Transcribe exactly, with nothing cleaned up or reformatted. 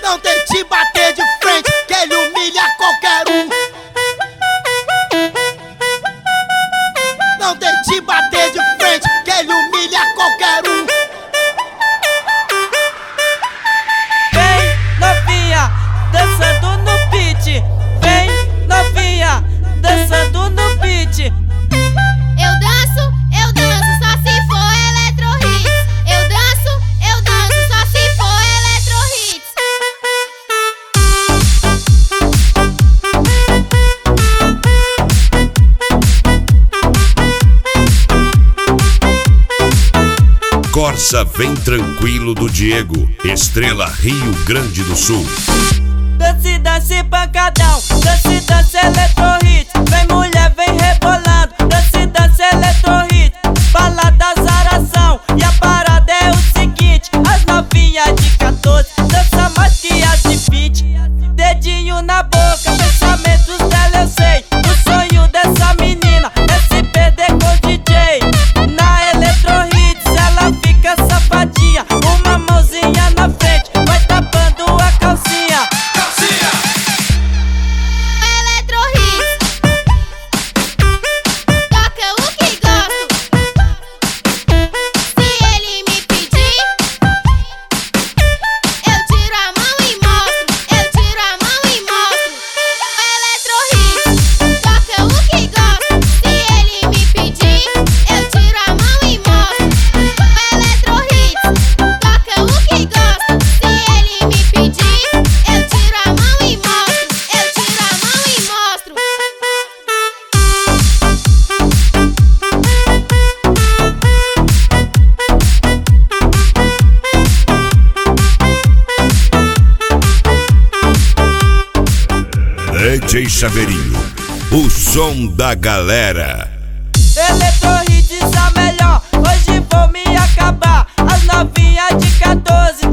Não tente bater de frente, que ele humilha qualquer um. Não tente bater de frente, que ele humilha qualquer um. Vem novinha, dançando no beat. Vem novinha, dançando no beat. Eu danço, eu danço só se for Electro Hits. Eu danço, eu danço só se for Electro Hits. Corsa Vem Tranquilo do Diego, Estrela Rio Grande do Sul. Dance, dance, pancadão. Dance, dance, Electro Hits. Vem mulher, vem rebolando. Dance, dance, Electro Hits. Balada, zaração. E a parada é o seguinte: as novinhas de quatorze dança mais que as de vinte. Dedinho na boca, pensamentos dela eu sei. O sonho dessa menina é se perder com o D J. Na Electro Hits ela fica safadinha. Uma mãozinha na frente, vai tapando a calcinha. Electro Hits. Toca o que gosto. Se ele me pedir, eu tiro a mão e mostro. Eu tiro a mão e mostro. Electro Hits. Toca o que gosto. Se ele me pedir, eu tiro a mão e mostro. Electro Hits. Toca o que gosto. Se ele me pedir, eu tiro a mão e mostro. Eu tiro a mão e mostro. D J Chaveirinho, o som da galera. Electro Hits a melhor, hoje vou me acabar. As novinhas de quatorze